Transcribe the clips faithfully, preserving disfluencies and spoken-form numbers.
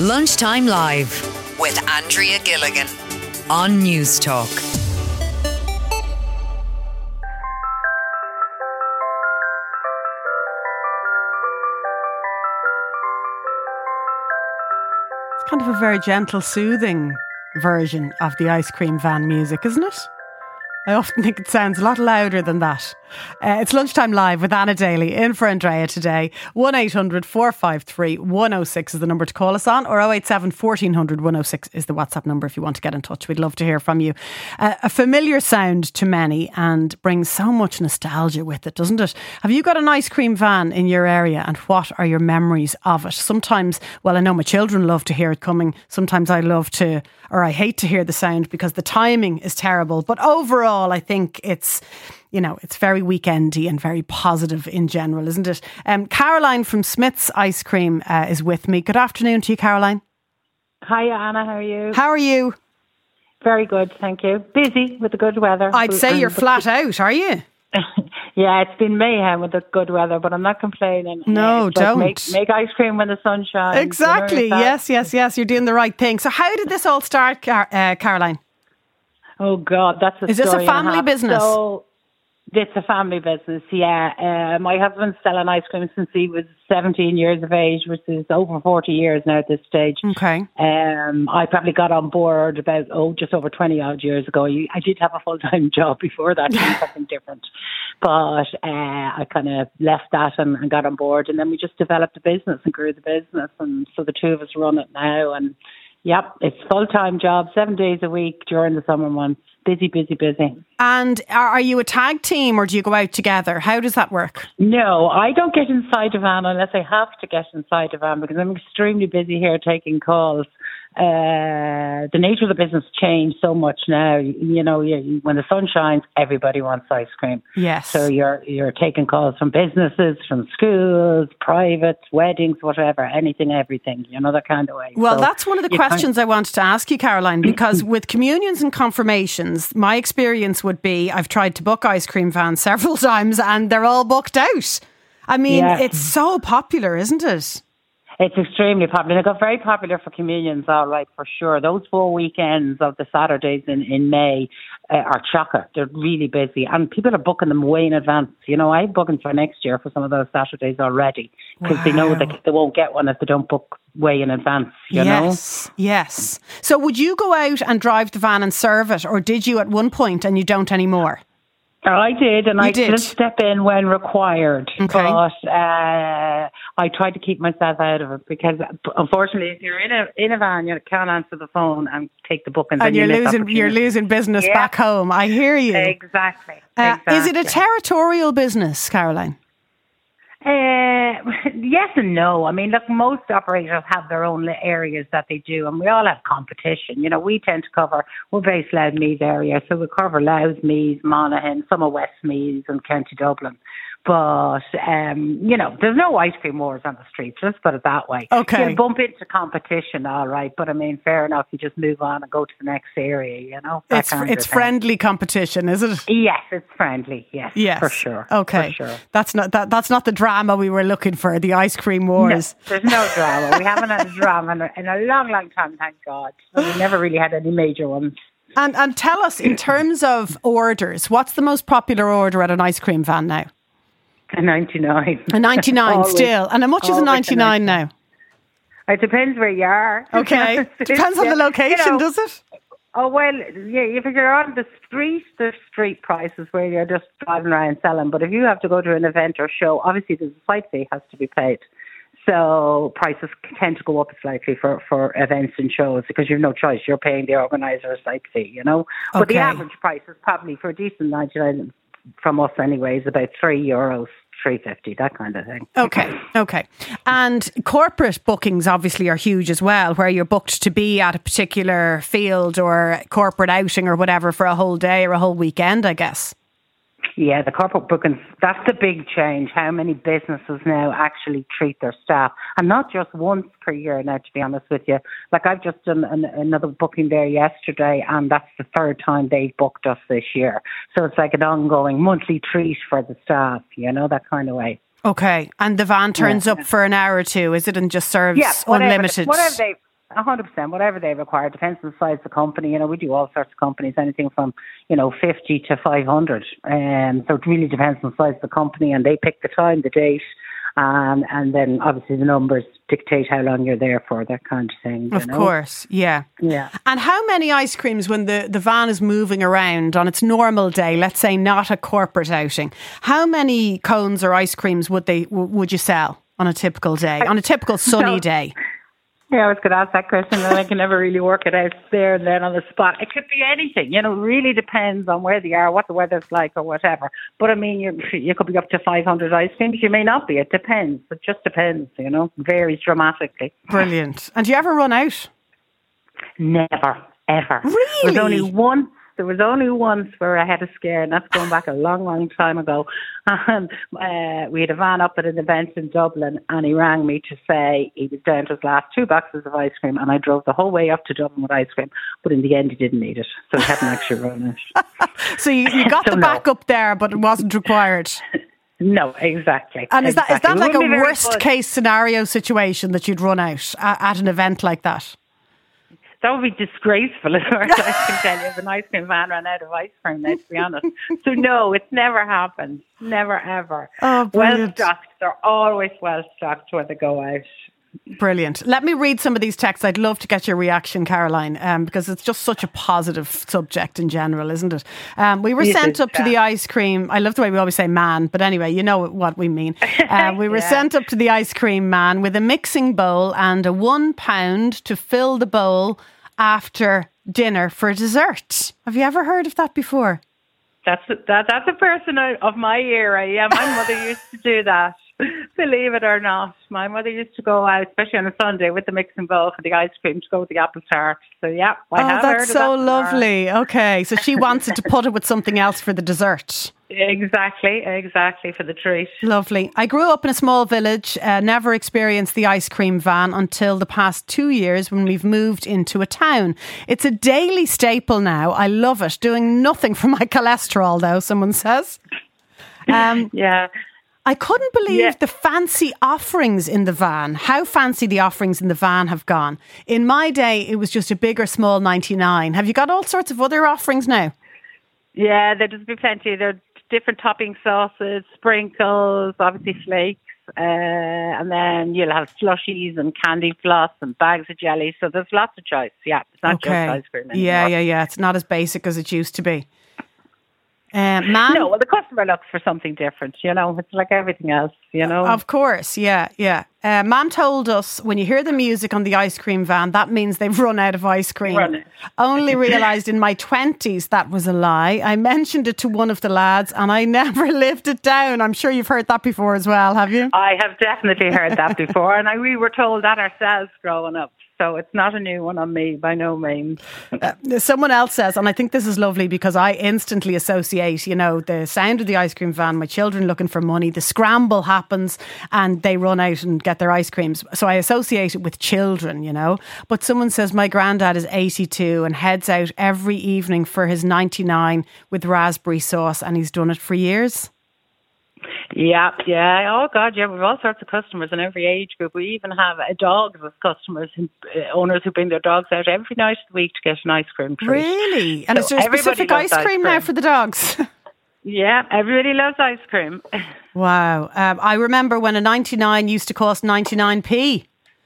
Lunchtime Live with Andrea Gilligan on News Talk. It's kind of a very gentle, soothing version of the ice cream van music, isn't it? I often think it sounds a lot louder than that. Uh, it's Lunchtime Live with Anna Daly in for Andrea today. one eight hundred four five three one oh six is the number to call us on, or oh eight seven fourteen hundred one oh six is the WhatsApp number if you want to get in touch. We'd love to hear from you. Uh, a familiar sound to many and brings so much nostalgia with it, doesn't it? Have you got an ice cream van in your area, and what are your memories of it? Sometimes, well, I know my children love to hear it coming. Sometimes I love to, or I hate to hear the sound because the timing is terrible. But overall, I think it's, you know, it's very weekendy and very positive in general, isn't it? Um, Caroline from Smith's Ice Cream uh, is with me. Good afternoon to you, Caroline. Hiya, Anna. How are you? How are you? Very good, thank you. Busy with the good weather. I'd say you're flat out, are you? Yeah, it's been mayhem with the good weather, but I'm not complaining. No, it's don't. Like make, make ice cream when the sun shines. Exactly. You know, yes, yes, yes. You're doing the right thing. So how did this all start, Car- uh, Caroline? Oh, God, that's a Is this story a family and a half. business? So, it's a family business, yeah. Uh, my husband's selling ice cream since he was seventeen years of age, which is over forty years now at this stage. Okay. Um, I probably got on board about, oh, just over twenty odd years ago. I did have a full-time job before that, doing something different. But uh, I kind of left that and, and got on board. And then we just developed a business and grew the business. And so the two of us run it now. And yep, it's full-time job, seven days a week during the summer months. Busy, busy, busy. And are, are you a tag team or do you go out together? How does that work? No, I don't get inside a van unless I have to get inside a van because I'm extremely busy here taking calls. Uh, the nature of the business changed so much now. You, you know, you, when the sun shines, everybody wants ice cream. Yes. So you're you're taking calls from businesses, from schools, privates, weddings, whatever, anything, everything. You know, that kind of way. Well, so that's one of the questions I wanted to ask you, Caroline, because with communions and confirmations, my experience would be I've tried to book ice cream vans several times and they're all booked out. I mean, yeah. It's so popular, isn't it? It's extremely popular. It got very popular for communions, all right, for sure. Those four weekends of the Saturdays in, in May uh, are chocker. They're really busy. And people are booking them way in advance. You know, I'm booking for next year for some of those Saturdays already because wow. they know that they won't get one if they don't book way in advance, you yes, know? Yes, yes. So would you go out and drive the van and serve it, or did you at one point and you don't anymore? I did, and you I did did step in when required. Okay. But uh, I tried to keep myself out of it because, unfortunately, if you're in a in a van, you can't answer the phone and take the bookings, and, and you're you losing you're losing business yeah. back home. I hear you. Exactly. Uh, exactly. Is it a territorial business, Caroline? Uh, yes and no. I mean, look, most operators have their own areas that they do, and we all have competition. You know, we tend to cover, we're based Louth Meath area, so we cover Louth, Meath, Monaghan, some of West Meath and County Dublin. But, um, you know, there's no ice cream wars on the streets, let's put it that way. Okay. You'll bump into competition, all right, but I mean, fair enough, you just move on and go to the next area, you know. It's it's friendly competition, is it? Yes, it's friendly, yes, yes. for sure. Okay, for sure. That's not that, that's not the drama we were looking for, the ice cream wars. No, there's no drama. We haven't had a drama in a, in a long, long time, thank God. So we never really had any major ones. And and tell us, in terms of orders, what's the most popular order at an ice cream van now? A ninety-nine. A ninety-nine still. And how much is a ninety-nine now? It depends where you are. Okay. Depends on the location, you know, does it? Oh, well, yeah, if you're on the street, the street prices where you're just driving around selling. But if you have to go to an event or show, obviously there's a site fee has to be paid. So prices tend to go up slightly for, for events and shows because you've no choice. You're paying the organizer a site fee, you know. Okay. But the average price is probably for a decent ninety-nine from us anyway is about three euros. three fifty, that kind of thing. Okay, okay. And corporate bookings obviously are huge as well, where you're booked to be at a particular field or corporate outing or whatever for a whole day or a whole weekend, I guess. Yeah, the corporate bookings, that's the big change, how many businesses now actually treat their staff. And not just once per year now, to be honest with you. Like I've just done an, another booking there yesterday, and that's the third time they've booked us this year. So it's like an ongoing monthly treat for the staff, you know, that kind of way. Okay, and the van turns yeah, up yeah. for an hour or two, is it, and just serves yeah, whatever, unlimited? Whatever they... A hundred percent, whatever they require, depends on the size of the company. You know, we do all sorts of companies, anything from, you know, fifty to five hundred. Um, so it really depends on the size of the company, and they pick the time, the date, um, and then obviously the numbers dictate how long you're there for, that kind of thing. Of you know? course, yeah. Yeah. And how many ice creams when the, the van is moving around on its normal day, let's say not a corporate outing, how many cones or ice creams would they w- would you sell on a typical day, on a typical sunny No. day? Yeah, I was going to ask that question, and I can never really work it out there and then on the spot. It could be anything, you know. It really depends on where they are, what the weather's like, or whatever. But I mean, you you could be up to five hundred ice creams. You may not be. It depends. It just depends, you know. Varies dramatically. Brilliant. And do you ever run out? Never, ever. Really? There was only once. There was only once where I had a scare, and that's going back a long, long time ago. And uh, we had a van up at an event in Dublin, and he rang me to say he was down to his last two boxes of ice cream, and I drove the whole way up to Dublin with ice cream. But in the end, he didn't need it, so he hadn't actually run it. So you, you got So the no. back up there, but it wasn't required. No, exactly. And is that is exactly. that like It a wouldn't be very worst fun. case scenario situation that you'd run out at, at an event like that? That would be disgraceful, as far as I can tell you, if an ice cream van ran out of ice cream, now, to be honest. So no, it's never happened. Never, ever. Oh, well brilliant. stocked. They're always well stocked when they go out. Brilliant. Let me read some of these texts. I'd love to get your reaction, Caroline, um, because it's just such a positive subject in general, isn't it? Um, we were It sent is, up to yeah. the ice cream. I love the way we always say man, but anyway, you know what we mean. Uh, we were Yeah. sent up to the ice cream man with a mixing bowl and a one pound to fill the bowl after dinner for dessert. Have you ever heard of that before? That's that. That's a person out of my era. Yeah, my mother used to do that. Believe it or not, my mother used to go out, especially on a Sunday, with the mixing bowl for the ice cream to go with the apple tart. So yeah, I oh, have heard that's of so that. lovely. Okay, so she wanted to put it with something else for the dessert. Exactly, exactly for the treat. Lovely. I grew up in a small village, uh, never experienced the ice cream van until the past two years when we've moved into a town. It's a daily staple now. I love it. Doing nothing for my cholesterol, though, someone says. Um, Yeah. I couldn't believe Yeah. the fancy offerings in the van. How fancy the offerings in the van have gone. In my day, it was just a big or small ninety-nine. Have you got all sorts of other offerings now? Yeah, there'll just be plenty. There's different topping sauces, sprinkles, obviously flakes, uh, and then you'll have slushies and candy floss and bags of jelly. So there's lots of choice. Yeah, it's not just ice cream anymore. Yeah, yeah, yeah. It's not as basic as it used to be. Uh, man, No, well, the customer looks for something different. You know, it's like everything else. You know, of course, yeah, yeah. Uh, Mum told us when you hear the music on the ice cream van, that means they've run out of ice cream. Run it. Only realised in my twenties that was a lie. I mentioned it to one of the lads and I never lived it down. I'm sure you've heard that before as well, have you? I have definitely heard that before, and I, we were told that ourselves growing up. So it's not a new one on me, by no means. Uh, someone else says, and I think this is lovely because I instantly associate, you know, the sound of the ice cream van, my children looking for money, the scramble happens and they run out and get their ice creams. So I associate it with children, you know. But someone says my granddad is eighty-two and heads out every evening for his ninety-nine with raspberry sauce, and he's done it for years. Yeah, yeah. Oh, God, yeah. We've all sorts of customers in every age group. We even have uh, dogs as customers, who, uh, owners who bring their dogs out every night of the week to get an ice cream treat. Really? And So is there a everybody specific loves ice cream now for the dogs? Yeah, everybody loves ice cream. Wow. Um, I remember when a ninety-nine used to cost ninety-nine p.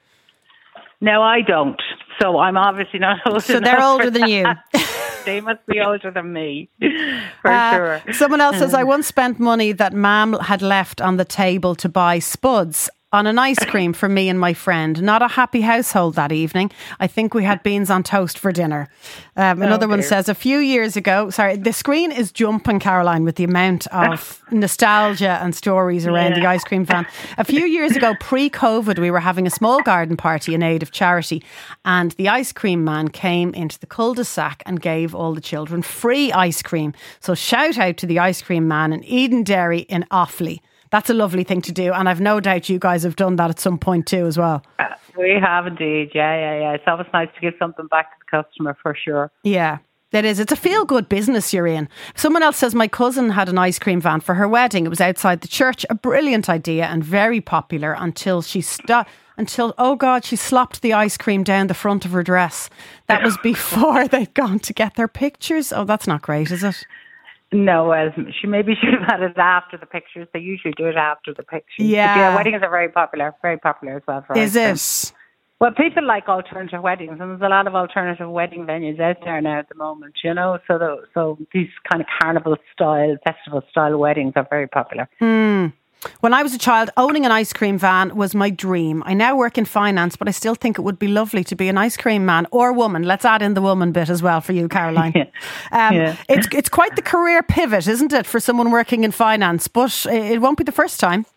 No, I don't. So I'm obviously not old So enough they're for older than you. that. They must be older than me, for Uh, sure. Someone else says, I once spent money that Mam had left on the table to buy spuds on an ice cream for me and my friend. Not a happy household that evening. I think we had beans on toast for dinner. Um, another Oh, one dear. says, a few years ago, sorry, the screen is jumping, Caroline, with the amount of nostalgia and stories around Yeah. the ice cream van. A few years ago, pre-COVID, we were having a small garden party in aid of charity, and the ice cream man came into the cul-de-sac and gave all the children free ice cream. So shout out to the ice cream man in Eden Dairy in Offaly. That's a lovely thing to do, and I've no doubt you guys have done that at some point too as well. Uh, we have indeed. Yeah, yeah, yeah. It's always nice to give something back to the customer, for sure. Yeah. It is. It's a feel-good business you're in. Someone else says, my cousin had an ice cream van for her wedding. It was outside the church. A brilliant idea and very popular until she stopped. Until, oh God, she slopped the ice cream down the front of her dress. That was before they'd gone to get their pictures. Oh, that's not great, is it? No, well, she maybe should have had it after the pictures. They usually do it after the pictures. Yeah. But yeah, weddings are very popular, very popular as well for Is ice cream. it? Well, people like alternative weddings, and there's a lot of alternative wedding venues out there now at the moment, you know, so the, so these kind of carnival style, festival style weddings are very popular. Hmm. When I was a child, owning an ice cream van was my dream. I now work in finance, but I still think it would be lovely to be an ice cream man or woman. Let's add in the woman bit as well for you, Caroline. yeah. Um, yeah. It's it's quite the career pivot, isn't it, for someone working in finance? But it won't be the first time.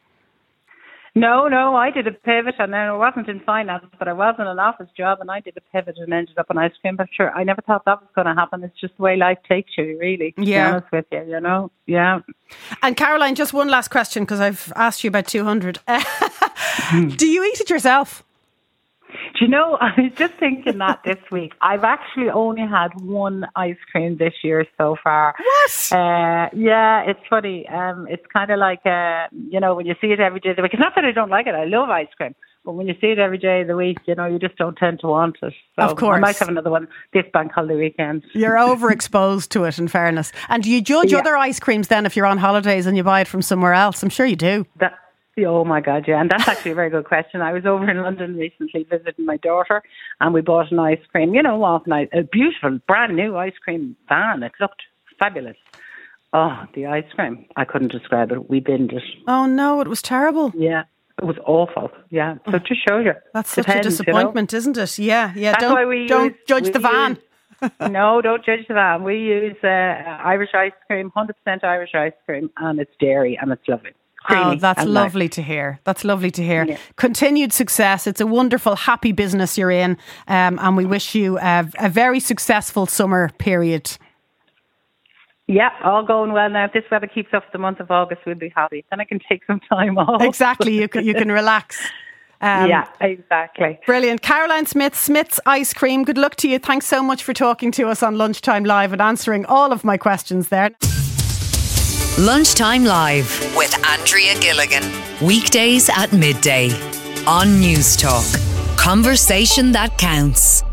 No, no, I did a pivot, and then I wasn't in finance, but I was in an office job, and I did a pivot and ended up in ice cream. But sure, I never thought that was going to happen. It's just the way life takes you, really, to yeah. be honest with you, you know? Yeah. And Caroline, just one last question, because I've asked you about two hundred. Do you eat it yourself? Do you know, I was just thinking that this week. I've actually only had one ice cream this year so far. What? Uh, yeah, it's funny. Um, it's kind of like, uh, you know, when you see it every day of the week. It's not that I don't like it. I love ice cream. But when you see it every day of the week, you know, you just don't tend to want it. So of course. I might have another one this bank holiday weekend. You're overexposed to it, in fairness. And do you judge yeah. other ice creams then if you're on holidays and you buy it from somewhere else? I'm sure you do. That, Oh my God, yeah. And that's actually a very good question. I was over in London recently visiting my daughter, and we bought an ice cream, you know, off night, a beautiful, brand new ice cream van. It looked fabulous. Oh, the ice cream. I couldn't describe it. We binned it. Oh no, it was terrible. Yeah, it was awful. Yeah. So it just shows you. That's Depends, such a disappointment, you know? Isn't it? Yeah, yeah. That's don't why we don't use, judge we the van. Use, no, don't judge the van. We use uh, Irish ice cream, one hundred percent Irish ice cream, and it's dairy, and it's lovely. Oh, that's lovely nice. to hear. That's lovely to hear. Yeah. Continued success. It's a wonderful, happy business you're in. Um, and we wish you a, a very successful summer period. Yeah, all going well now. If this weather keeps up for the month of August, we'll be happy. Then I can take some time off. Exactly. You can, you can relax. Um, yeah, exactly. Brilliant. Caroline Smith, Smith's Ice Cream. Good luck to you. Thanks so much for talking to us on Lunchtime Live and answering all of my questions there. Lunchtime Live with Andrea Gilligan. Weekdays at midday on News Talk. Conversation that counts.